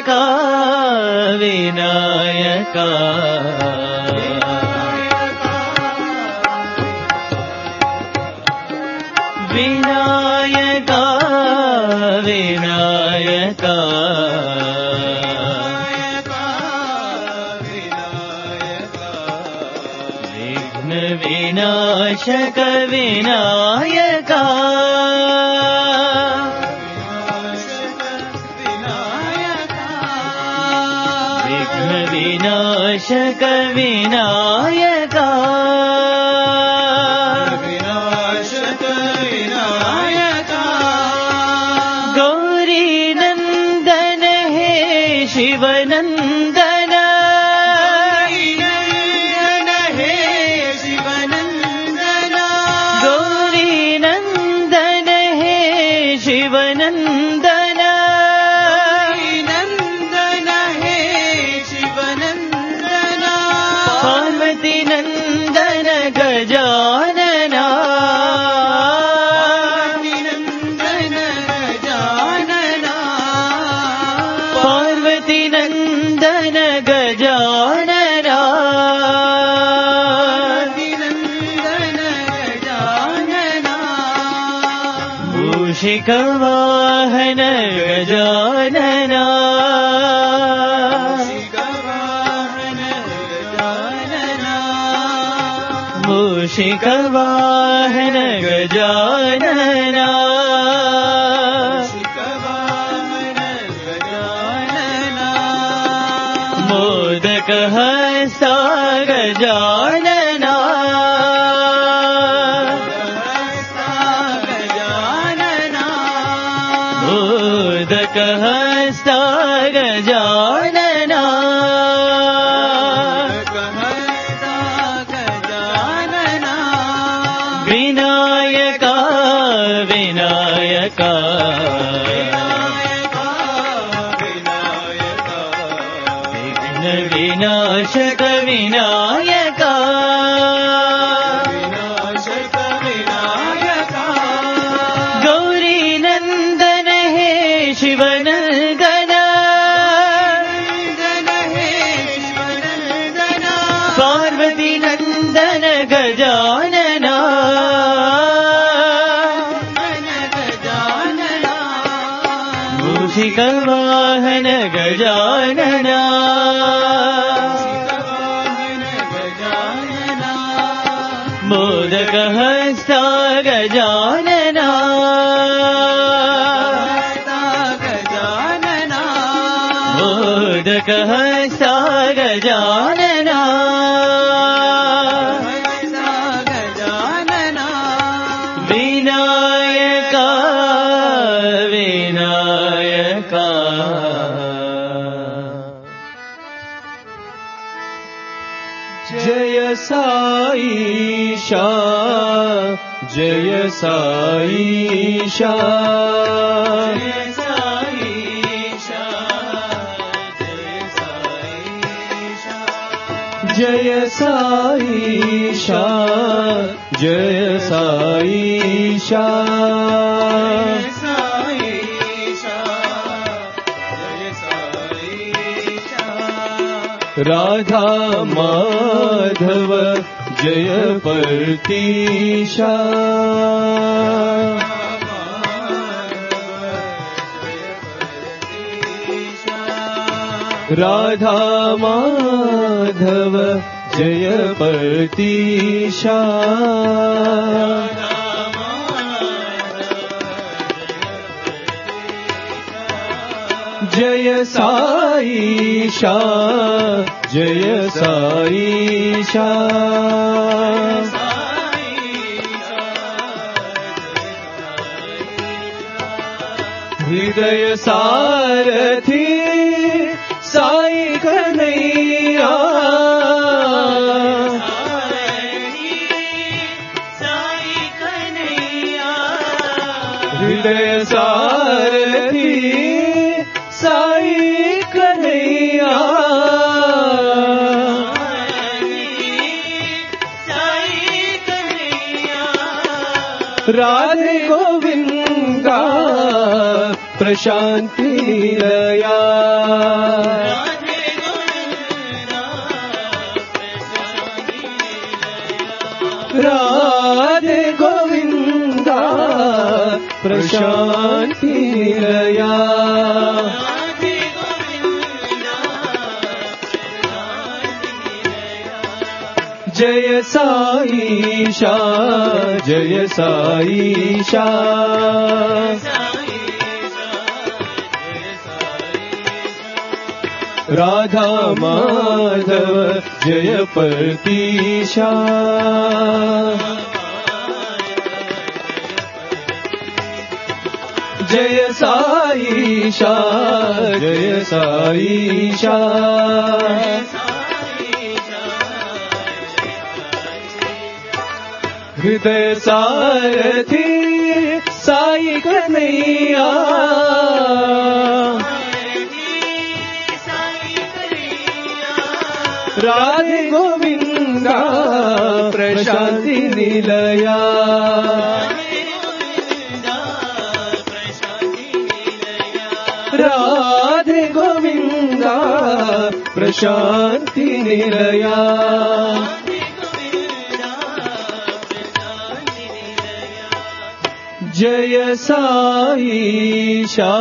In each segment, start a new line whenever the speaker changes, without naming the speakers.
వినాయక వినాయక వినాయక విఘ్న వినాశక వినాయక విఘ్న వినాశక వినాయక शिवनंदन हे शिवनंदन गौरी नंदन हे शिवनंदन नंदन हे शिवनंदन पार्वती नंदन गजानना नंदन गजानना नंदन गजानना मूषिक वाहन गजानना मूषिक वाहन गजानना मोदक हस्ता गजानना मोदक हस्ता गजानना विनायक विनायक विनाशक विनायक विनाशक विनायक गौरी नंदन हे शिवनंदन हे शिवनंदन पार्वती नंदन गजानना मूषिक वाहन गजानना मोदक हस्ता गजानना मोदक हस्ता गजानना विनायक विनायक जय साईशा जय साईशा जय साईशा जय साईशा जय साईशा राधा माधव जय परतीशा राधा माधव जय परतीशा जय साईशा जय साईशा हृदय सारथी साई कन्हैया हृदय सारथी साई कन्हैया राधे गोविंदा प्रशान्ति निलया राधे गोविंदा प्रशान्ति निलया जय साईशा जय साईशा राधा माधव जय प्रतीशा जय साईशा जय साईशा हृदय सारथी साई कन्हैया राधे गोविंदा प्रशान्ति निलया राधे गोविंदा प्रशान्ति निलया जय साईशा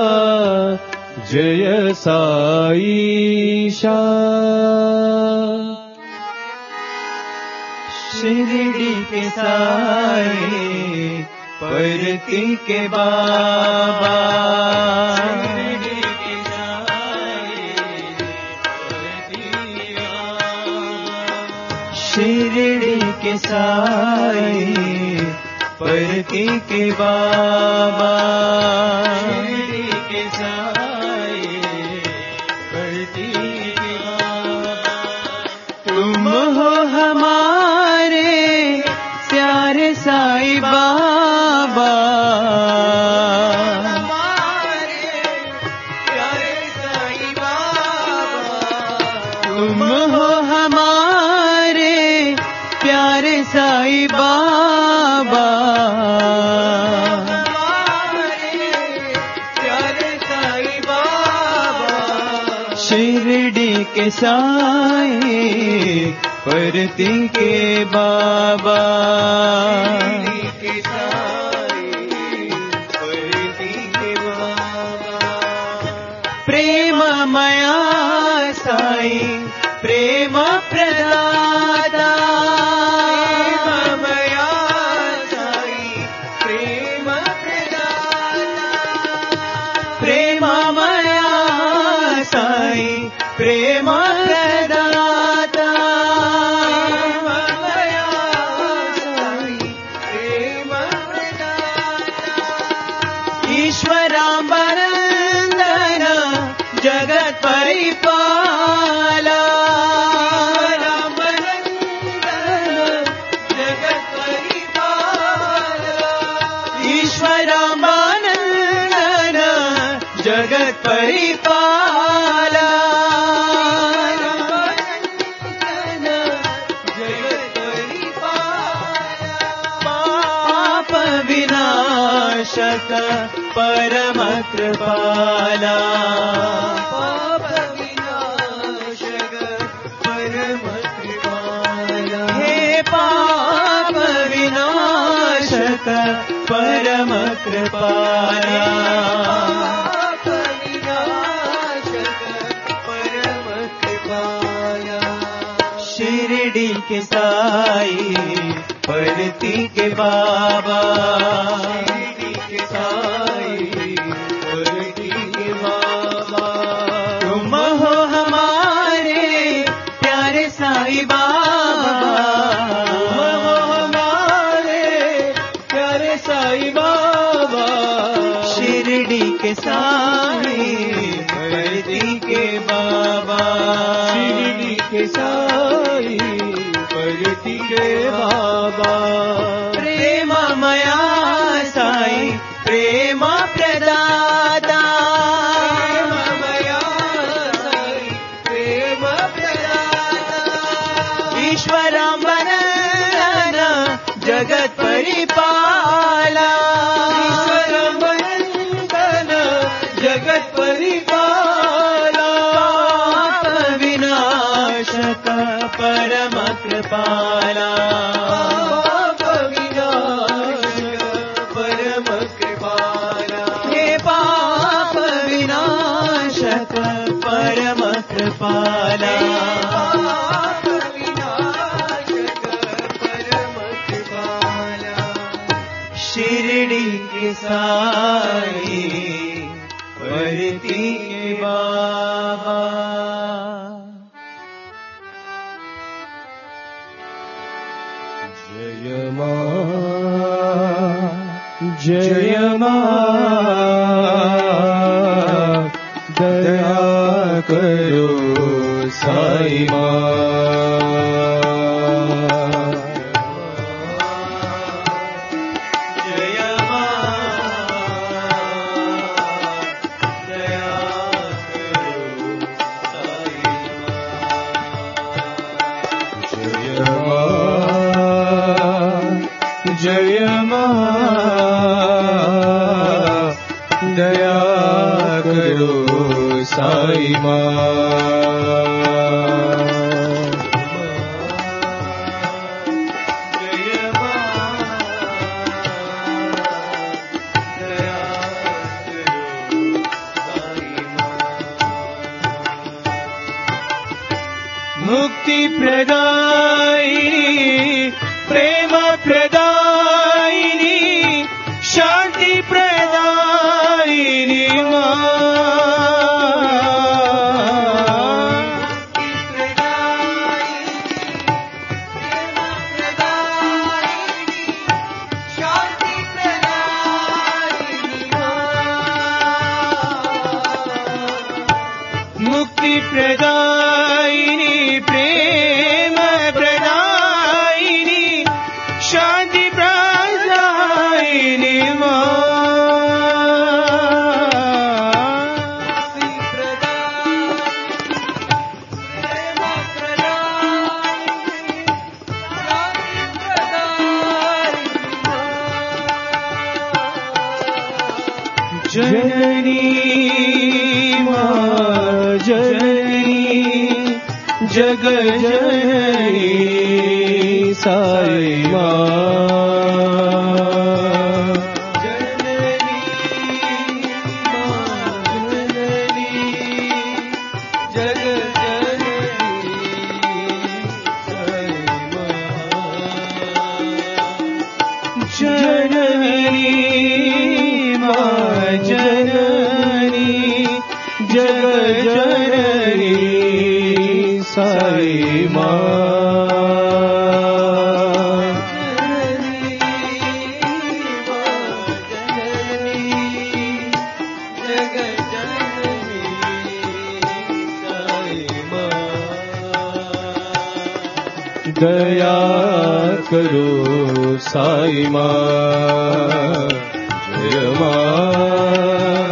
जय साईशा
शिरडी के साई परती के बाबा शिरडी के साई परती के बाबा शिरडी के साई परती के बाबा तुम हो हमारे प्यारे साईं बाबा तुम हो हमारे प्यारे साईं बाबा शिरडी के साईं परती के बाबा प्रेममया साईं प्रेम प्रदाता प्रेममया साईं प्रेम प्रदाता प्रेममया साईं प्रेम प्रदाता प्रेममया साईं प्रेम प्रदाता ईश्वरांबरंदन जगत परिपाला ईश्वरांबरंदन जगत परिपाला पाप विनाशक परम कृपाला पाप विनाशक परम कृपाला हे पाप विनाशक परम कृपाला पाप विनाशक परम कृपाला शिरडी के साईं परती के बाबा शिरडी के साईं परती के बाबा तुम हो हमारे प्यारे साईं बाबा तुम हो हमारे प्यारे साईं बाबा शिरडी के साईं परती के बाबा शिरडी के साईं परती के बाबा प्रेममया साईं प्रेम प्रदाता प्रेममया साईं प्रेम प्रदाता ईश्वरांबरंदन जगत परिपाला ईश्वरांबरंदन पड़ी के साई पढ़ती के बाबा
जय मां जय मां दया करो साई मां जय मां दया करो साई मां जय मां दया करो साई मां मुक्ति प्रदायिनी प्रेम प्रदायिनी शांति प्रदायिनी मुक्ति प्रदायिनी प्रेम प्रदायिनी शांति प्रदायिनी जननी मां जननी जग जननी साई मां जननी मां जननी जग जननी साई मां जननी मां जननी जग जननी साई मां दया करो साई मां जय मां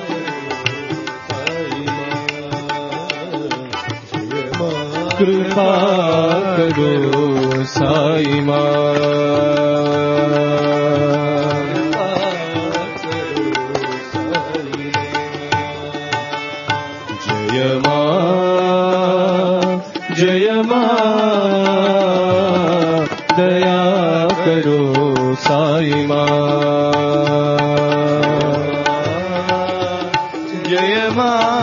कृपा करो साई मां जय मां जय मां दया करो साई मां जय मां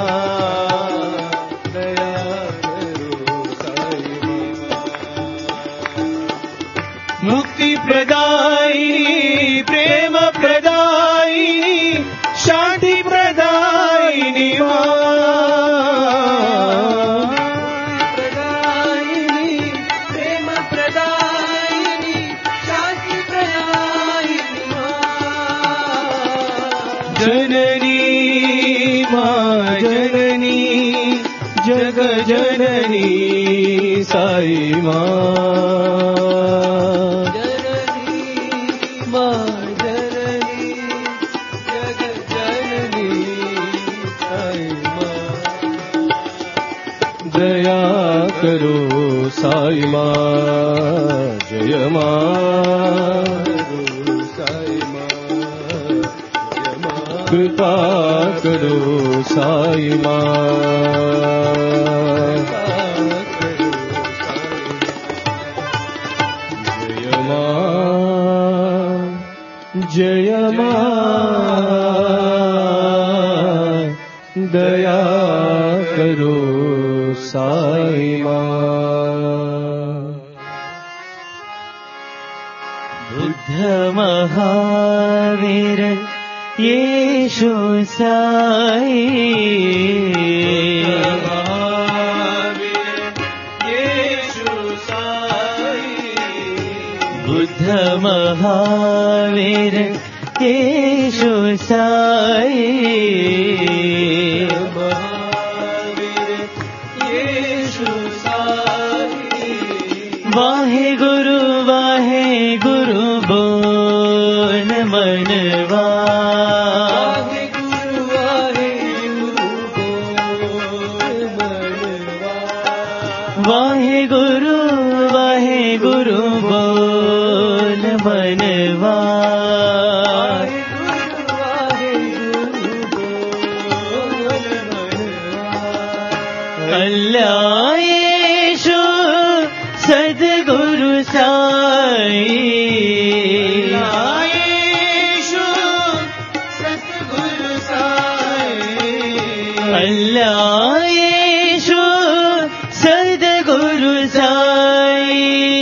दया करो साई मां मुक्ति प्रदायिनी प्रेम प्रदायिनी शांति प्रदायिनी जननी मां जननी जग जननी साई मां जननी मां जननी जग जननी साई मां दया करो साई मां जय मां साई मां कृपा करो साई मां जय मां जय मां दया करो साई मां बुद्ध
महावीर येशु साई, बुद्ध महावीर येशु साई, वाहे गुरु बोल मनवा, वाहे गुरु बोल मनवा, अल्लाह येशु सद्गुरु साई, अल्लाह येशु सद्गुरु साई,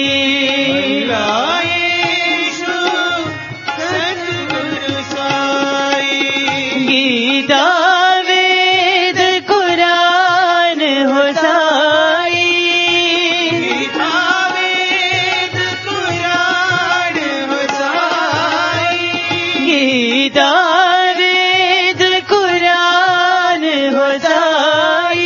गीता वेद कुरान हो साई, गीता वेद कुरान हो साई,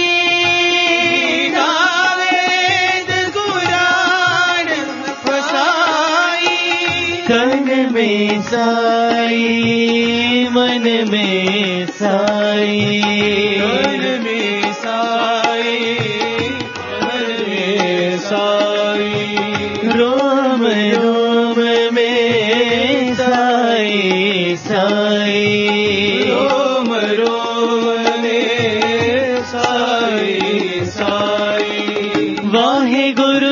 तन में साई मन में साई,
मन में साई, मन में साई,
रोम रोम में साई साई,
रोम रोम में साई साई,
वाहे गुरु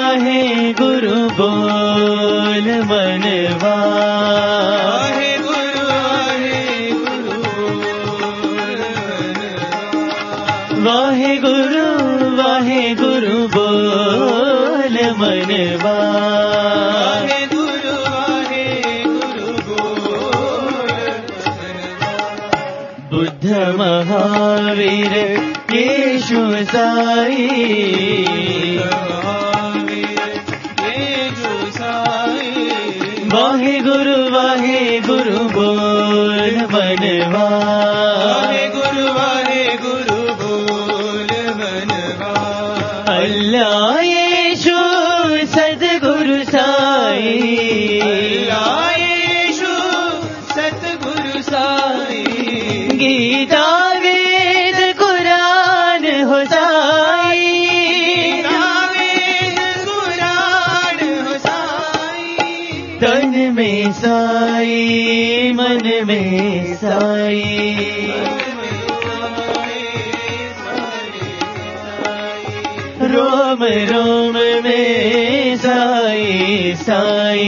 बोल मनवा, वाहे गुरु बोल मनवा, बुद्ध महावीर येशु साई, वाहे गुरु बोल मनवा, अल्लाह येशु सद्गुरु साई, गीता वेद कुरान हो साई, तन में साई मन में साई, रोम रोम में साई साई,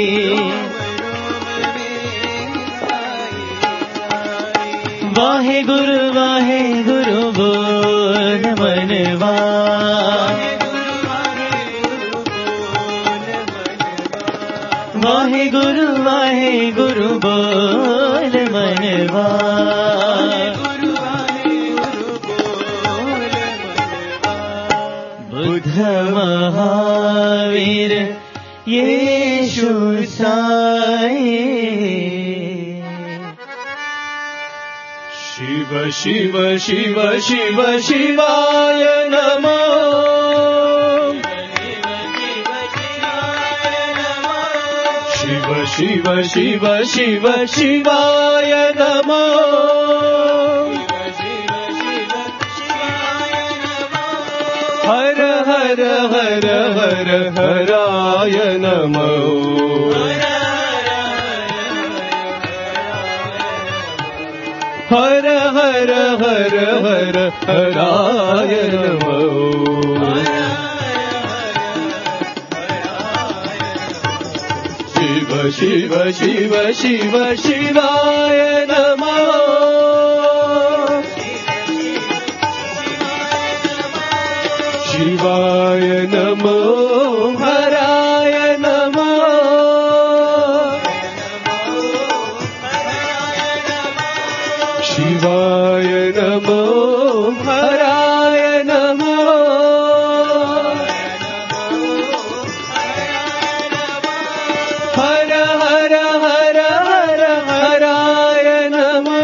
वाहे गुरु बोल मनवा, वाहे गुरु बोल मनवा, बुद्ध महावीर येशु साई,
शिव शिव शिव शिव शिवाय नमः, शिव शिव शिव शिव शिवाय नमः, हर हर हर हर हराय नमः, हर हर हर हर हराय नमः, शिव शिव शिव शिव शिवाय नमः, शिवाय नमो हराय नमः, शिवाय नमो हराय नमो हर हर हर हर हराय नमो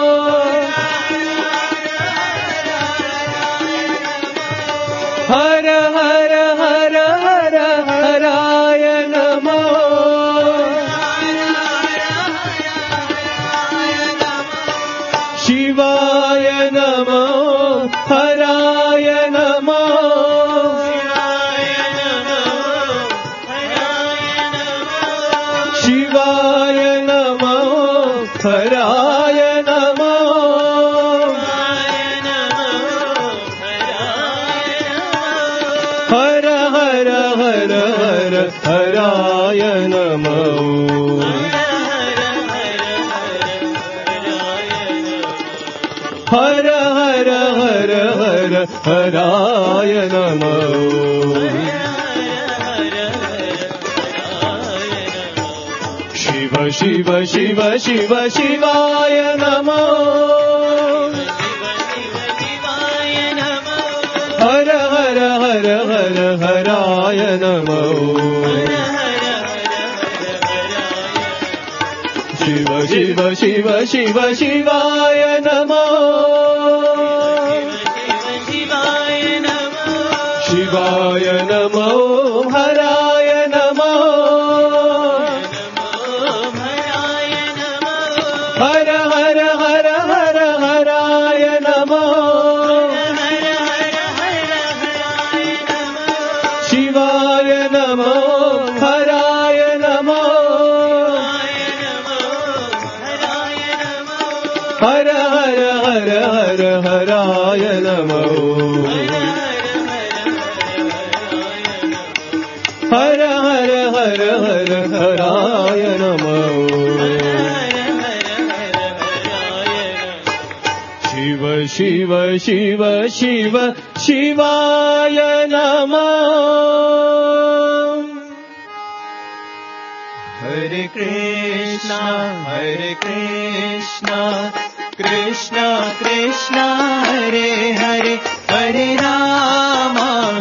हर हर हर हर हराय नमो शिवाय नमो हराय नमो शिवाय नमो हराय नमो हर हर हर हर हराय नमो हर हर हर हर हराय नमो शिव शिव शिव शिव शिवाय नमो हर हर हर हर हराय नमो शिव शिव शिव शिव शिवाय नमो शिवाय नमो हराय नमो हर हर हर हर हराय नमो शिवाय नमो हराय नमो हर हर हर हर हराय नमो हर हर हर हर हराय नमो शिव शिव शिव शिव शिवाय नमो
हरे Krishna Krishna Krishna Hare Hare Hare Ram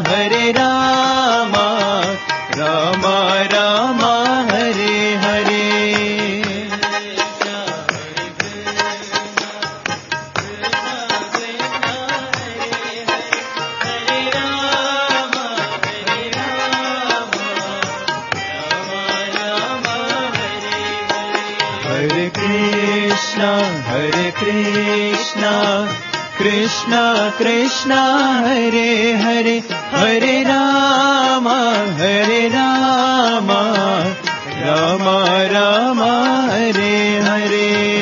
Ram Ram Hare Hare Hare Krishna Krishna Krishna Hare Hare Hare Ram Ram Ram Hare Hare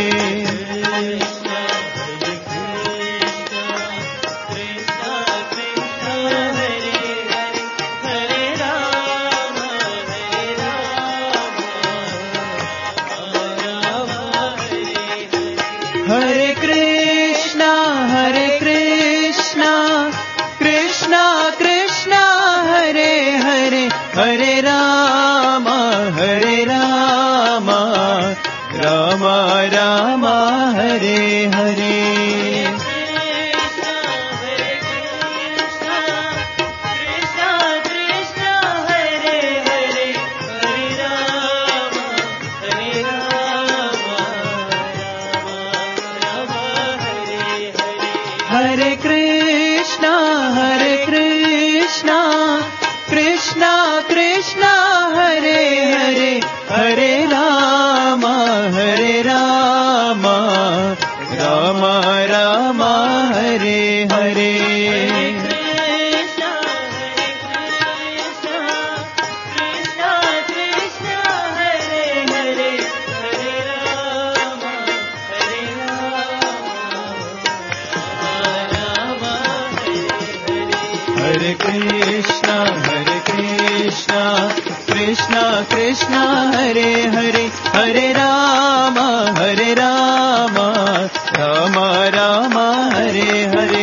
Hare Krishna Krishna Krishna Hare Hare Hare Ram Ram Ram Hare Hare Hare Krishna Krishna Krishna Hare Hare Hare Ram Ram Ram Hare Hare Hare Krishna Krishna Krishna Hare Hare Hare Ram Ram Ram Hare Hare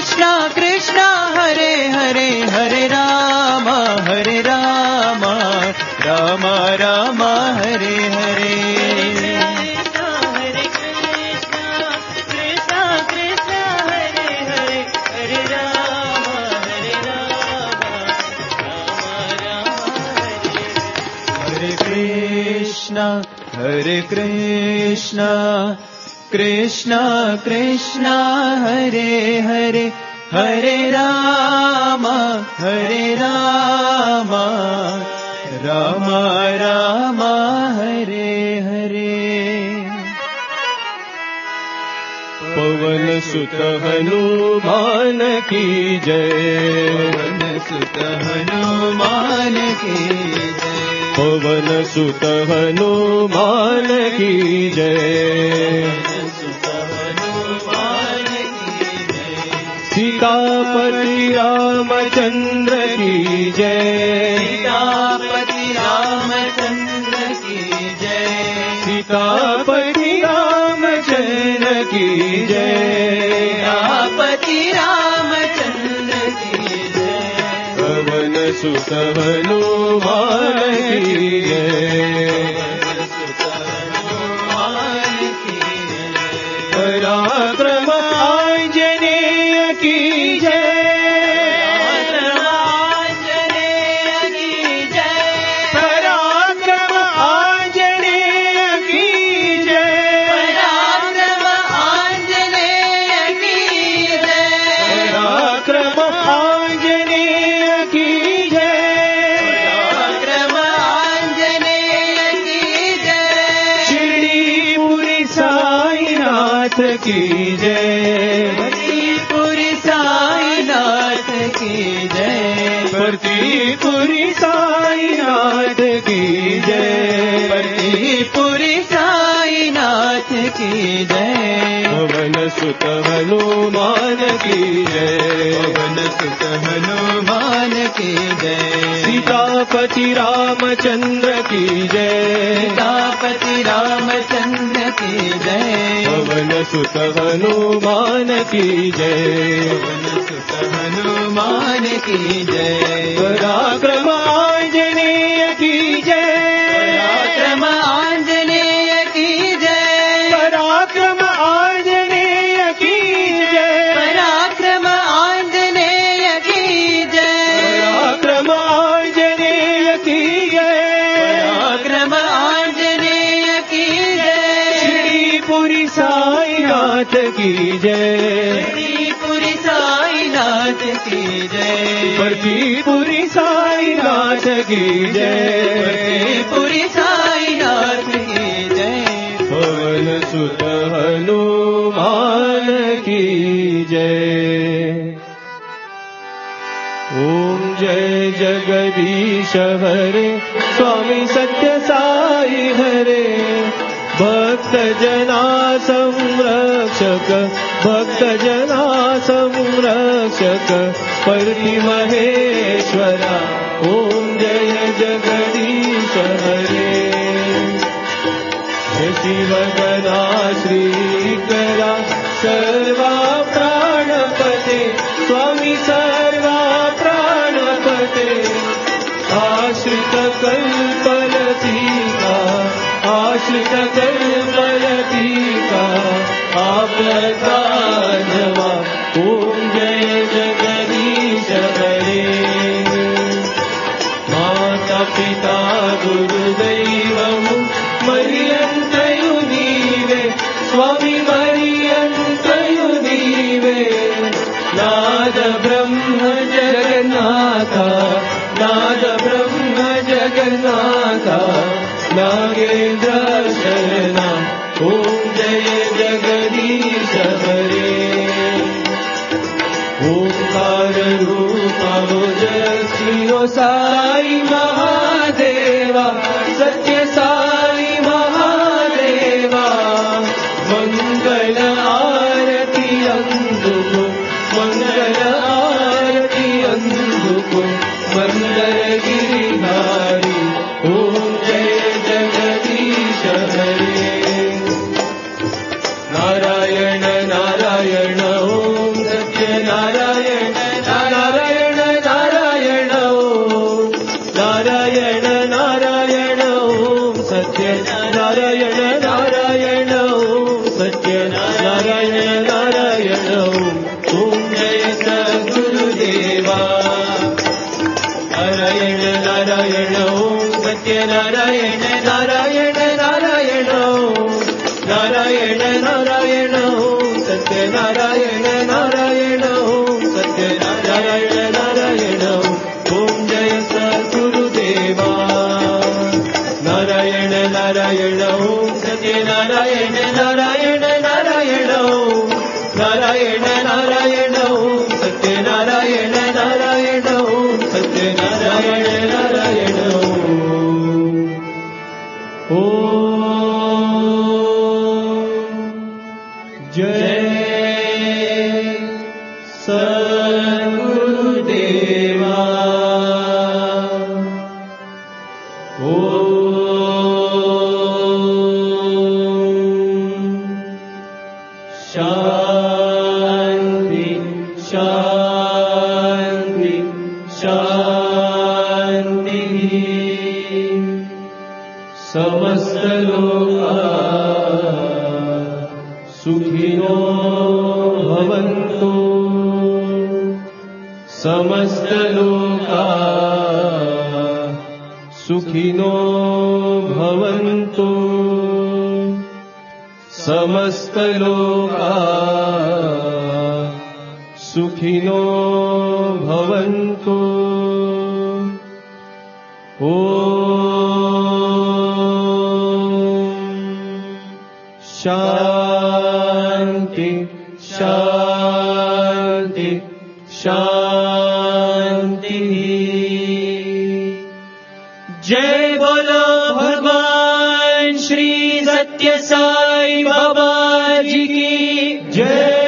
Krishna Krishna Hare Hare Hare Rama Rama Rama Hare Hare Hare Krishna Krishna Krishna Hare Hare Hare Rama Rama Rama Hare Hare
पवन सुत हनुमान की जय
पवन सुत हनुमान की जय
पवन सुत हनुमान की जय सीतापति रामचंद्र की जय
सीतापति रामचंद्र की जय
सीतापति रामचंद्र की जय
सीतापति रामचंद्र की जय
पवन सुत हनुमान की जय पराक्रम आंजनेय की जय पराक्रम आंजनेय की जय
पराक्रम आंजनेय की जय
पराक्रम आंजनेय की जय
पराक्रम आंजनेय की जय
शिरडीपुरी साईनाथ की जय
पूरी साईनाथ की जय
परतीपुरी साईनाथ की जय
पूरी साईनाथ की जय
पवन सुत हनुमान की जय
पवन सुत हनुमान की जय
सीतापति रामचंद्र की जय
सीतापति रामचंद्र की जय
पवन सुत हनुमान की जय
पवन सुत हनुमान की जय
पराक्रम आंजनेय की जय
पराक्रम आंजनेय की जय
पराक्रम आंजनेय की जय
पराक्रम आंजनेय की जय
पराक्रम आंजनेय की जय
पराक्रम आंजनेय की जय
श्रीपुरी साईनाथ की जय
पूरी साईनाथ की जय
परतीपुरी साईनाथ की जय
पूरी साईनाथ की जय
पवन सुत हनुमान की जय ओम जय जगदीश हरे स्वामी सत्य साई हरे भक्त जना संरक्षक भक्त जना संरक्षक परति महेश्वरा ओम जय जगदीश हरे शिवगणा श्रीकरा सर्वा प्राणपते स्वामी सर्वा प्राणपते आश्रित कल्पलतिका आश्रित कल्पलतिका आपदा जवा ओम जय जगदीश हरे माता पिता गुरुदैवము मरियंतयु नीवे स्वामी मरियंतयु नीवे नाद ब्रह्म जगन्नाथ नाद ब्रह्म जगन्नाथ नागेंद्र शरणा ओम जय जगदीश हरे ओंकार रूप ओजस्वी ओ साई महादेवा सत्य साई महादेवा मंगल आरती अंदुको मंगल आरती अंदुको मंगल गिरिधारी ओम जय जगदीश हरे नारायण नारायण ओम सत्य नारायण నారాయణ నారాయణ నారాయణ నారాయణ నారాయణ సత్యనారాయణ నారాయణ సత్యనారాయణ నారాయణ ఓం జయ సద్గురుదేవా నారాయణ నారాయణ ఓం సత్యనారాయణ నారాయణ నారాయణ నారాయణ నారాయణ ఓం సత్యనారాయణ నారాయణ ఓం సత్యనారాయణ నారాయణ ఓం జయ సద్గురుదేవా శాంతి శాంతి శాంతి సమస్త లోకా సుఖినో భవంతు సమస్త లోకా సుఖినో భవంతు సమస్త లోకా సుఖినో భవంతు శాంతి శాంతి శాంతి जय बोलो भगवान श्री सत्य साई बाबा जी की जय।